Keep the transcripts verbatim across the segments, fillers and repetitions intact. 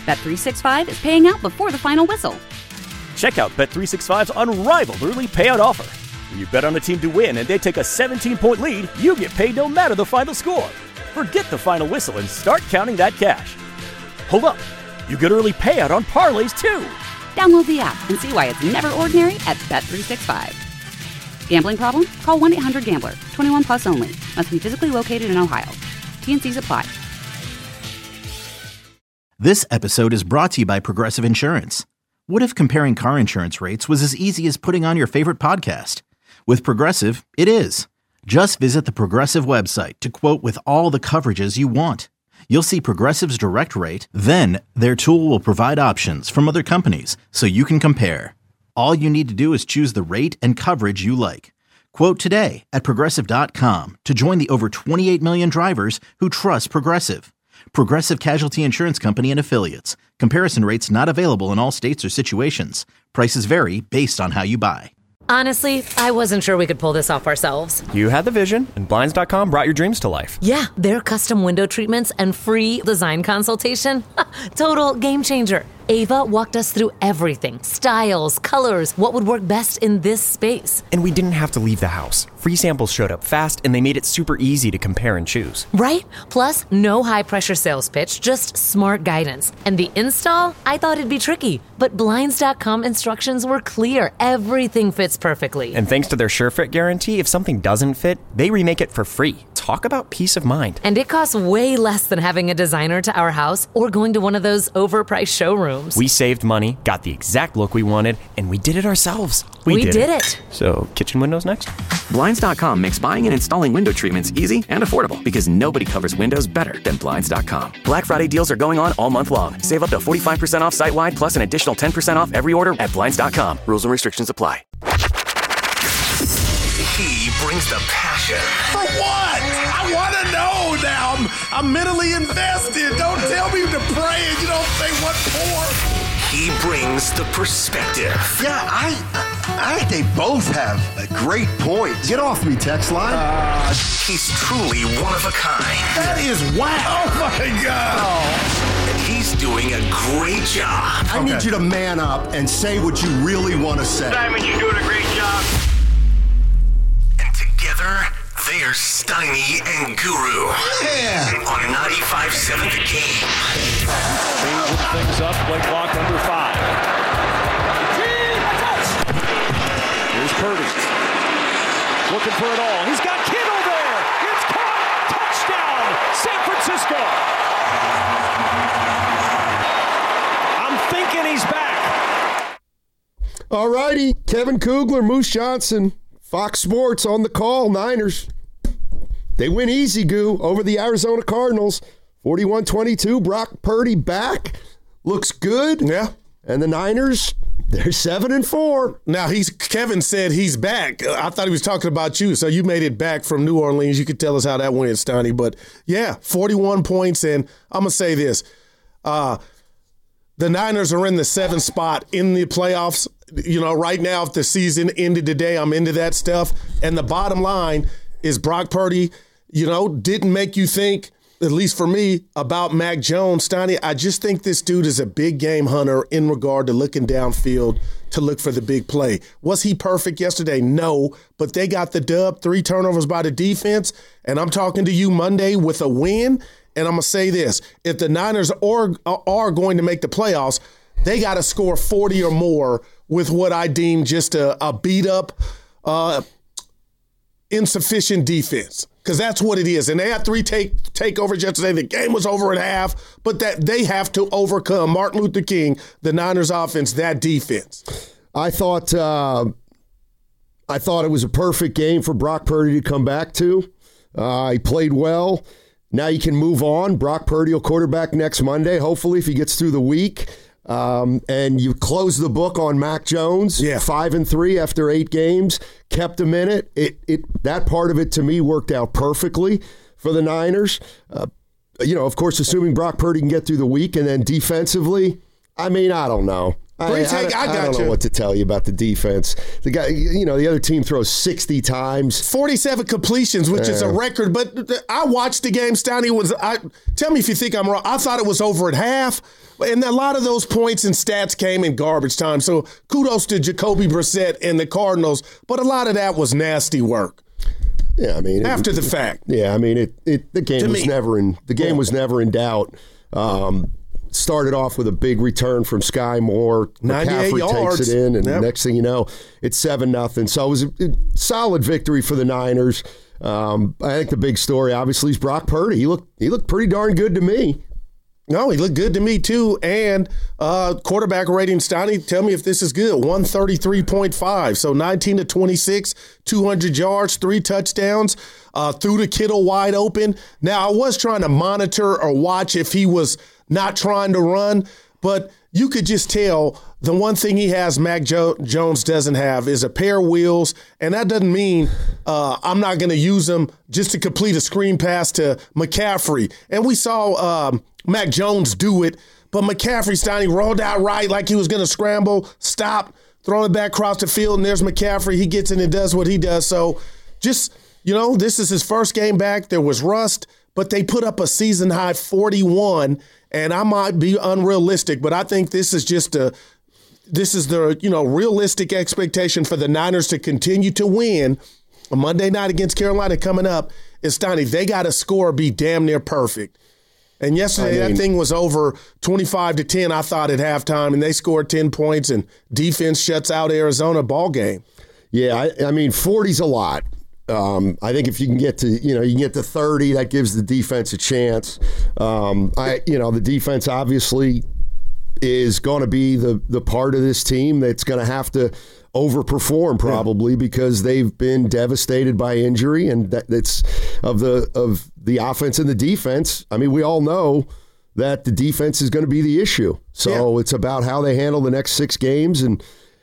Bet three sixty-five is paying out before the final whistle. Check out Bet three sixty-five's unrivaled early payout offer. When you bet on a team to win and they take a seventeen-point lead, you get paid no matter the final score. Forget the final whistle and start counting that cash. Hold up. You get early payout on parlays, too. Download the app and see why it's never ordinary at Bet three sixty-five. Gambling problem? Call one eight hundred gambler. twenty-one plus only. Must be physically located in Ohio. T N Cs apply. This episode is brought to you by Progressive Insurance. What if comparing car insurance rates was as easy as putting on your favorite podcast? With Progressive, it is. Just visit the Progressive website to quote with all the coverages you want. You'll see Progressive's direct rate, then their tool will provide options from other companies so you can compare. All you need to do is choose the rate and coverage you like. Quote today at Progressive dot com to join the over twenty-eight million drivers who trust Progressive. Progressive Casualty Insurance Company and Affiliates. Comparison rates not available in all states or situations. Prices vary based on how you buy. Honestly, I wasn't sure we could pull this off ourselves. You had the vision, and Blinds dot com brought your dreams to life. Yeah, their custom window treatments and free design consultation. Total game changer. Ava walked us through everything. Styles, colors, what would work best in this space. And we didn't have to leave the house. Free samples showed up fast, and they made it super easy to compare and choose. Right? Plus, no high-pressure sales pitch, just smart guidance. And the install? I thought it'd be tricky. But Blinds dot com instructions were clear. Everything fits perfectly. And thanks to their SureFit guarantee, if something doesn't fit, they remake it for free. Talk about peace of mind. And it costs way less than having a designer to our house or going to one of those overpriced showrooms. We saved money, got the exact look we wanted, and we did it ourselves. We, we did, did it. it. So, kitchen windows next? Blinds dot com makes buying and installing window treatments easy and affordable because nobody covers windows better than Blinds dot com. Black Friday deals are going on all month long. Save up to forty-five percent off site-wide plus an additional ten percent off every order at Blinds dot com. Rules and restrictions apply. He brings the passion. For what? I want to know now. I'm, I'm mentally invested. Don't tell me to pray and you don't say what for. He brings the perspective. Yeah, I I think they both have a great point. Get off me, text line. Uh, he's truly one of a kind. That is wow. Oh, my God. Oh. And he's doing a great job. I okay. need you to man up and say what you really want to say. Simon, you're doing a great job. And together, they are Steiny and Guru. Yeah. On ninety-five seven The Game. Changing things up, play clock under five. Here's Purdy. Looking for it all. He's got Kittle there. It's caught. Touchdown, San Francisco. I'm thinking he's back. All righty. Kevin Kugler, Moose Johnson, Fox Sports on the call. Niners. They win easy, Goo, over the Arizona Cardinals. forty-one twenty-two. Brock Purdy back. Looks good. Yeah. And the Niners, they're seven and four. Now, he's Kevin said he's back. I thought he was talking about you, so you made it back from New Orleans. You could tell us how that went, Stoney. But, yeah, forty-one points. And I'm going to say this. Uh, the Niners are in the seventh spot in the playoffs. You know, right now, if the season ended today, I'm into that stuff. And the bottom line is Brock Purdy, you know, didn't make you think, at least for me, about Mac Jones. Stoney, I just think this dude is a big game hunter in regard to looking downfield to look for the big play. Was he perfect yesterday? No, but they got the dub, three turnovers by the defense, and I'm talking to you Monday with a win, and I'm going to say this. If the Niners are, are going to make the playoffs, they got to score forty or more with what I deem just a, a beat-up, uh, insufficient defense. Because that's what it is. And they had three take takeovers yesterday. The game was over at half, but that they have to overcome Martin Luther King, the Niners offense, that defense. I thought uh, I thought it was a perfect game for Brock Purdy to come back to. Uh, he played well. Now you can move on. Brock Purdy will quarterback next Monday, hopefully, if he gets through the week. Um, and you close the book on Mac Jones, yeah. five and three after eight games, kept him in it. It, it that part of it to me worked out perfectly for the Niners. Uh, you know, of course, assuming Brock Purdy can get through the week, and then defensively, I mean, I don't know. I, I, I, I, I don't know what to tell you about the defense. The guy, you know, the other team throws sixty times, forty-seven completions, which yeah. is a record. But I watched the game. Stoney was. I tell me if you think I'm wrong. I thought it was over at half, and a lot of those points and stats came in garbage time. So kudos to Jacoby Brissett and the Cardinals, but a lot of that was nasty work. Yeah, I mean, after it, the fact. Yeah, I mean, it. it the game to was me. never in. The game yeah. was never in doubt. Um, Started off with a big return from Sky Moore. McCaffrey yards. takes it in, and yep. next thing you know, it's seven nothing. So it was a, a solid victory for the Niners. Um, I think the big story, obviously, is Brock Purdy. He looked he looked pretty darn good to me. No, he looked good to me too. And uh, quarterback rating, Stoney, tell me if this is good. one thirty-three point five. So nineteen to twenty-six, two hundred yards, three touchdowns. Uh, threw to Kittle wide open. Now, I was trying to monitor or watch if he was not trying to run, but you could just tell the one thing he has Mac jo- Jones doesn't have is a pair of wheels, and that doesn't mean uh, I'm not going to use them just to complete a screen pass to McCaffrey. And we saw um, Mac Jones do it, but McCaffrey, Stoney, rolled out right like he was going to scramble, stop, throwing it back across the field, and there's McCaffrey. He gets in and does what he does. So just, you know, this is his first game back. There was rust, but they put up a season-high forty-one. And I might be unrealistic, but I think this is just a this is the, you know, realistic expectation for the Niners to continue to win. A Monday night against Carolina coming up is Stoney. They got to score, be damn near perfect. And yesterday I mean, that thing was over twenty-five to ten, I thought, at halftime, and they scored ten points, and defense shuts out Arizona ball game. Yeah, I, I mean, forty's a lot. Um, I think if you can get to, you know, you can get to thirty, that gives the defense a chance. Um, I, you know, the defense obviously is going to be the the part of this team that's going to have to overperform probably yeah. because they've been devastated by injury, and that, that's of the of the offense and the defense. I mean, we all know that the defense is going to be the issue. So yeah. it's about how they handle the next six games and.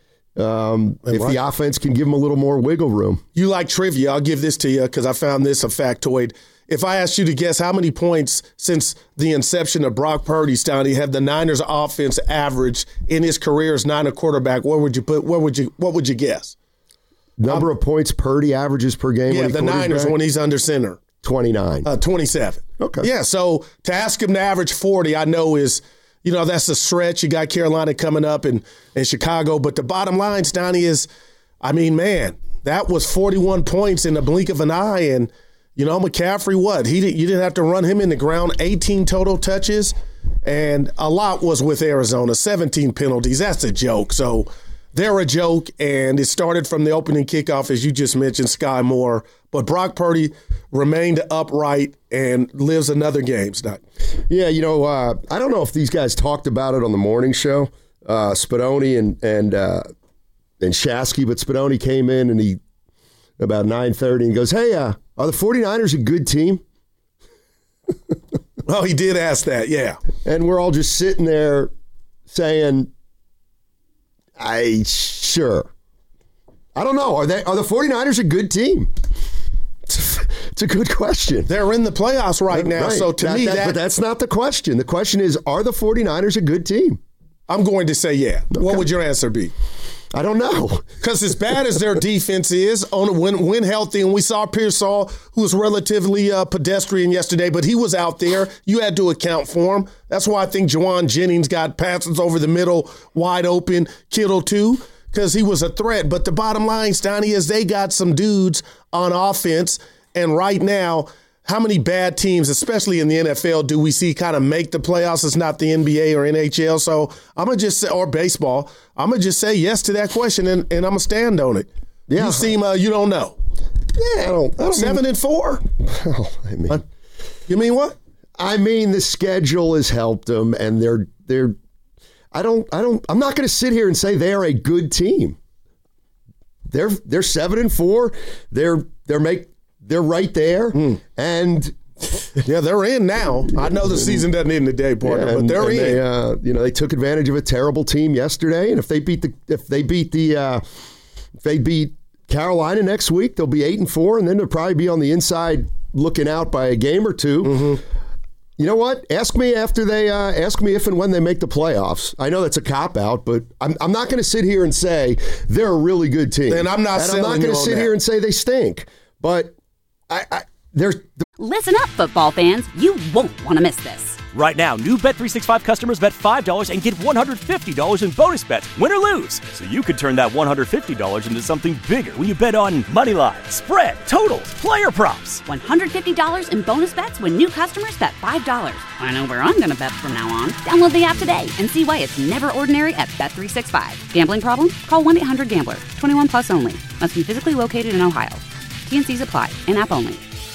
Um, if right. the offense can give them a little more wiggle room. You like trivia. I'll give this to you because I found this a factoid. If I asked you to guess how many points since the inception of Brock Purdy, Stoney, have the Niners offense averaged in his career as Niner quarterback, where would you put? Where would you? What would you guess? Number um, of points Purdy averages per game. Yeah, when he the Niners back? when he's under center. twenty-nine. Uh, twenty-seven. Okay. Yeah. So to ask him to average forty, I know is. You know, that's a stretch. You got Carolina coming up in, in Chicago. But the bottom line, Stoney, is, I mean, man, that was forty-one points in the blink of an eye. And, you know, McCaffrey, what? He did, you didn't have to run him in the ground. eighteen total touches. And a lot was with Arizona. seventeen penalties. That's a joke. So they're a joke. And it started from the opening kickoff, as you just mentioned, Sky Moore. But Brock Purdy remained upright and lives another game, Stoney. Yeah, you know, uh, I don't know if these guys talked about it on the morning show, uh, Spadoni and and uh, and Shasky, but Spadoni came in and he about nine thirty and goes, hey, uh, are the 49ers a good team? Oh, he did ask that, yeah. And we're all just sitting there saying, I sure. I don't know. Are they are the 49ers a good team? It's a good question. They're in the playoffs right now, right. so to that, me that, that... But that's not the question. The question is, are the 49ers a good team? I'm going to say yeah. Okay. What would your answer be? I don't know. Because as bad as their defense is, on when, when healthy, and we saw Pearsall, who was relatively uh, pedestrian yesterday, but he was out there. You had to account for him. That's why I think Juwan Jennings got passes over the middle, wide open. Kittle, too, because he was a threat. But the bottom line, Stoney, is they got some dudes on offense. And right now, how many bad teams, especially in the N F L, do we see kind of make the playoffs? It's not the N B A or N H L. So I'm going to just say, or baseball, I'm going to just say yes to that question, and, and I'm going to stand on it. Yeah. You seem, uh, you don't know. Yeah, I don't. I don't Seven mean, and four? Well, I mean. Uh, you mean what? I mean, the schedule has helped them, and they're, they're, I don't, I don't, I'm not going to sit here and say they are a good team. They're, they're seven and four. They're, they're make, They're right there, mm. and yeah, they're in now. I know the season doesn't end today, partner, yeah, and, but they're and in. They, uh, you know, they took advantage of a terrible team yesterday, and if they beat the if they beat the uh, if they beat Carolina next week, they'll be eight and four, and then they'll probably be on the inside looking out by a game or two. Mm-hmm. You know what? Ask me after they uh, ask me if and when they make the playoffs. I know that's a cop out, but I'm I'm not going to sit here and say they're a really good team. And I'm not. And I'm not going to sit that. here and say they stink. But I, I there's. Listen up, football fans. You won't want to miss this. Right now, new Bet three sixty-five customers bet five dollars and get one hundred fifty dollars in bonus bets, win or lose. So you could turn that one hundred fifty dollars into something bigger when you bet on money line, spread, totals, player props. one hundred fifty dollars in bonus bets when new customers bet five dollars. I know where I'm going to bet from now on. Download the app today and see why it's never ordinary at Bet three sixty-five. Gambling problem? Call one eight hundred gambler. twenty-one plus only. Must be physically located in Ohio. T N Cs apply. In-app only.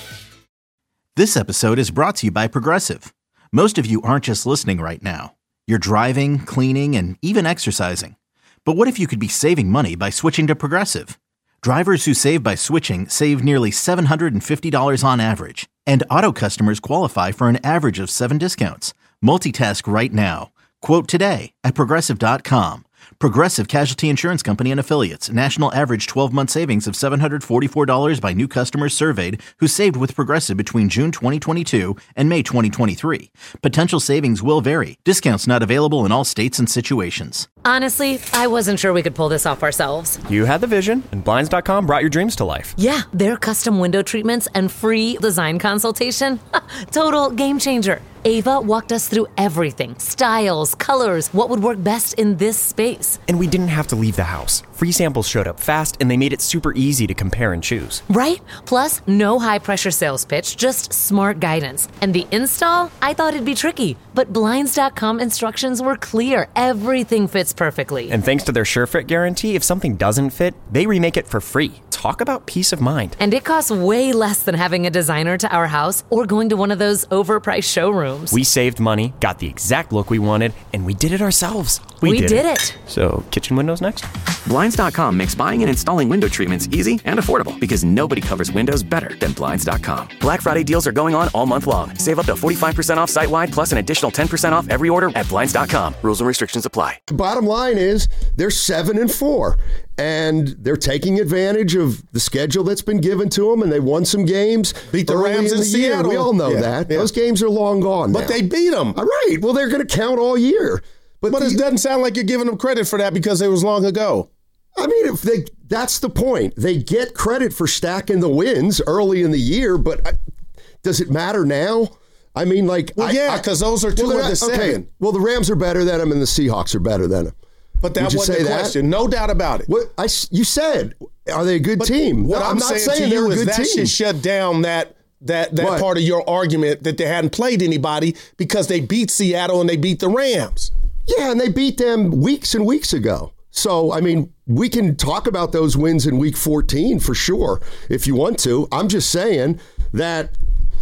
This episode is brought to you by Progressive. Most of you aren't just listening right now. You're driving, cleaning, and even exercising. But what if you could be saving money by switching to Progressive? Drivers who save by switching save nearly seven hundred fifty dollars on average. And auto customers qualify for an average of seven discounts. Multitask right now. Quote today at Progressive dot com. Progressive Casualty Insurance Company and Affiliates. National average twelve-month savings of seven hundred forty-four dollars by new customers surveyed who saved with Progressive between June twenty twenty-two and May twenty twenty-three. Potential savings will vary. Discounts not available in all states and situations. Honestly, I wasn't sure we could pull this off ourselves. You had the vision, and Blinds dot com brought your dreams to life. Yeah, their custom window treatments and free design consultation. Total game changer. Ava walked us through everything. Styles, colors, what would work best in this space. And we didn't have to leave the house. Free samples showed up fast, and they made it super easy to compare and choose. Right? Plus, no high-pressure sales pitch, just smart guidance. And the install? I thought it'd be tricky, but Blinds dot com instructions were clear. Everything fits perfectly. And thanks to their SureFit guarantee, if something doesn't fit, they remake it for free. Talk about peace of mind. And it costs way less than having a designer to our house or going to one of those overpriced showrooms. We saved money, got the exact look we wanted, and we did it ourselves. We, we did, did it. it. So, kitchen windows next? Blinds dot com makes buying and installing window treatments easy and affordable because nobody covers windows better than Blinds dot com. Black Friday deals are going on all month long. Save up to forty-five percent off site-wide plus an additional ten percent off every order at Blinds dot com. Rules and restrictions apply. Bottom line is they're seven and four, and they're taking advantage of the schedule that's been given to them, and they won some games. Beat the Rams in, in the Seattle. Year. We all know yeah, that. Yeah. Those games are long gone But now. they beat them. All right. Well, they're going to count all year. But, but the, it doesn't sound like you're giving them credit for that because it was long ago. I mean, if they that's the point. They get credit for stacking the wins early in the year, but I, does it matter now? I mean, like... Well, I, yeah, because those are two well, of the seven. Okay. Well, the Rams are better than them and the Seahawks are better than them. But that wasn't the question. No doubt about it. What I, you said, are they a good but team? What no, I'm, I'm not saying, saying to they're you a is good that team. should shut down that that that what? part of your argument that they hadn't played anybody because they beat Seattle and they beat the Rams. Yeah, and they beat them weeks and weeks ago. So, I mean, we can talk about those wins in week fourteen for sure if you want to. I'm just saying that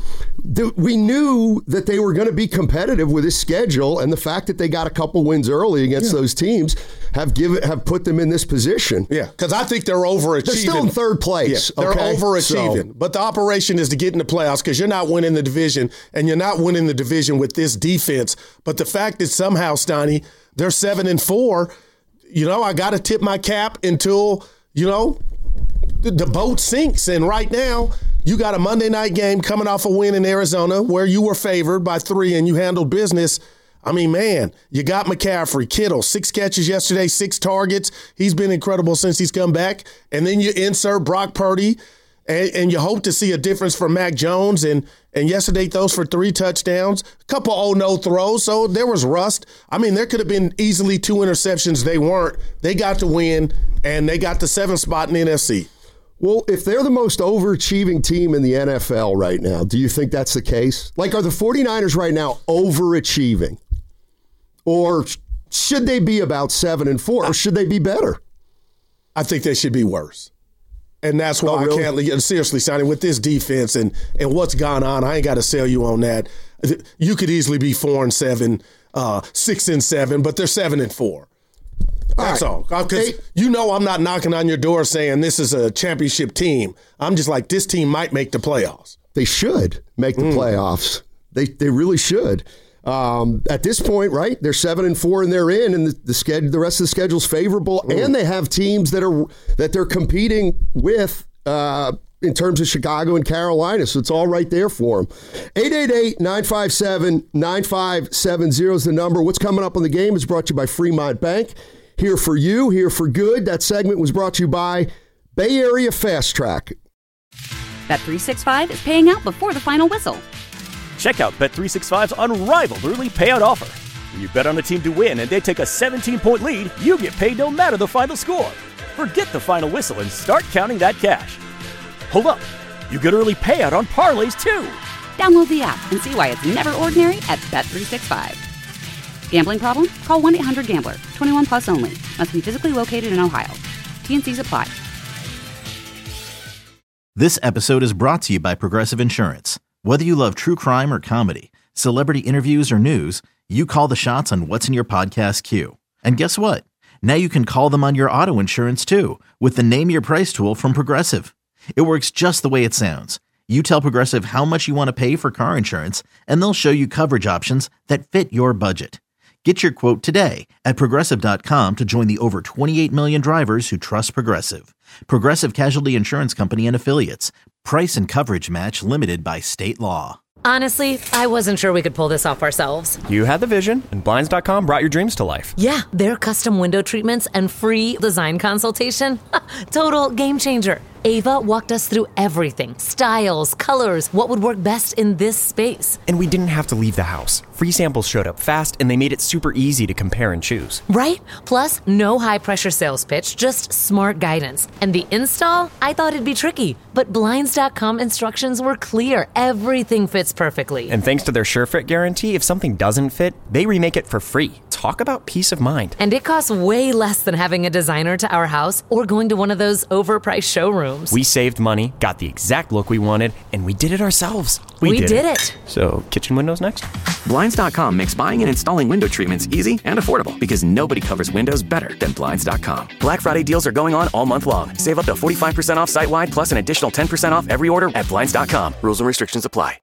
th- we knew that they were going to be competitive with this schedule, and the fact that they got a couple wins early against yeah. those teams have given have put them in this position. Yeah, because I think they're overachieving. They're still in third place. Yeah, they're okay? overachieving. So, but the operation is to get in the playoffs because you're not winning the division, and you're not winning the division with this defense. But the fact is somehow, Steiny, they're seven and four. You know, I got to tip my cap until, you know, the, the boat sinks. And right now, you got a Monday night game coming off a win in Arizona where you were favored by three and you handled business. I mean, man, you got McCaffrey, Kittle, six catches yesterday, six targets. He's been incredible since he's come back. And then you insert Brock Purdy, and, and you hope to see a difference for Mac Jones. And and yesterday throws for three touchdowns, a couple oh-no throws, so there was rust. I mean, there could have been easily two interceptions. They weren't. They got the win, and they got the seventh spot in the N F C. Well, if they're the most overachieving team in the N F L right now, do you think that's the case? Like, are the 49ers right now overachieving? Or should they be about seven and four, or should they be better? I think they should be worse. And that's why oh, really? I can't – seriously, Sonny, with this defense and, and what's gone on, I ain't got to sell you on that. You could easily be four and seven, uh, six and seven, but they're seven and four. That's all. Right. all. Because you know I'm not knocking on your door saying this is a championship team. I'm just like, this team might make the playoffs. They should make the mm. playoffs. They they really should. Um, at this point, right? They're seven and four, and they're in, and the, the schedule, the rest of the schedule's favorable, mm. and they have teams that are that they're competing with uh, in terms of Chicago and Carolina. So it's all right there for them. eight eight eight, nine five seven, nine five seven zero is the number. What's coming up on the game is brought to you by Fremont Bank. Here for you, here for good. That segment was brought to you by Bay Area Fast Track. Bet three sixty-five is paying out before the final whistle. Check out Bet three sixty-five's unrivaled early payout offer. When you bet on a team to win and they take a seventeen-point lead, you get paid no matter the final score. Forget the final whistle and start counting that cash. Hold up. You get early payout on parlays, too. Download the app and see why it's never ordinary at Bet three sixty-five. Gambling problem? Call one eight hundred gambler. twenty-one plus only. Must be physically located in Ohio. T N Cs apply. This episode is brought to you by Progressive Insurance. Whether you love true crime or comedy, celebrity interviews or news, you call the shots on what's in your podcast queue. And guess what? Now you can call them on your auto insurance too with the Name Your Price tool from Progressive. It works just the way it sounds. You tell Progressive how much you want to pay for car insurance, and they'll show you coverage options that fit your budget. Get your quote today at Progressive dot com to join the over twenty-eight million drivers who trust Progressive. Progressive Casualty Insurance Company and Affiliates. Price and coverage match limited by state law. Honestly, I wasn't sure we could pull this off ourselves. You had the vision, and Blinds dot com brought your dreams to life. Yeah, their custom window treatments and free design consultation. Total game changer. Ava walked us through everything. Styles, colors, what would work best in this space. And we didn't have to leave the house. Free samples showed up fast, and they made it super easy to compare and choose. Right? Plus, no high-pressure sales pitch, just smart guidance. And the install? I thought it'd be tricky, but Blinds dot com instructions were clear. Everything fits perfectly. And thanks to their SureFit guarantee, if something doesn't fit, they remake it for free. Talk about peace of mind. And it costs way less than having a designer to our house or going to one of those overpriced showrooms. We saved money, got the exact look we wanted, and we did it ourselves. We, we did, did it. it. So, kitchen windows next? Blinds dot com makes buying and installing window treatments easy and affordable because nobody covers windows better than Blinds dot com. Black Friday deals are going on all month long. Save up to forty-five percent off site-wide plus an additional ten percent off every order at Blinds dot com. Rules and restrictions apply.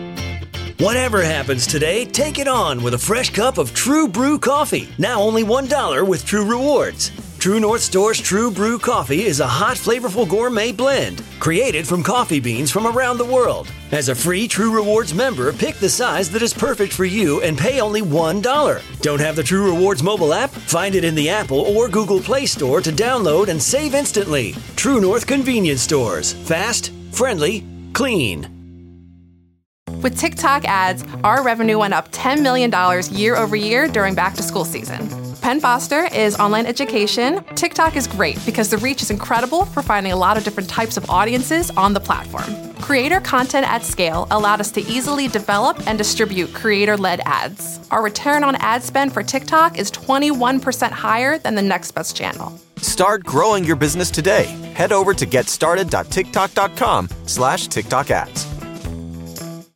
Whatever happens today, take it on with a fresh cup of True Brew coffee. Now only one dollar with True Rewards. True North Store's True Brew coffee is a hot, flavorful gourmet blend created from coffee beans from around the world. As a free True Rewards member, pick the size that is perfect for you and pay only one dollar. Don't have the True Rewards mobile app? Find it in the Apple or Google Play Store to download and save instantly. True North Convenience Stores. Fast, friendly, clean. With TikTok ads, our revenue went up ten million dollars year over year during back-to-school season. Penn Foster is online education. TikTok is great because the reach is incredible for finding a lot of different types of audiences on the platform. Creator content at scale allowed us to easily develop and distribute creator-led ads. Our return on ad spend for TikTok is twenty-one percent higher than the next best channel. Start growing your business today. Head over to getstarted dot tiktok dot com slash TikTok ads.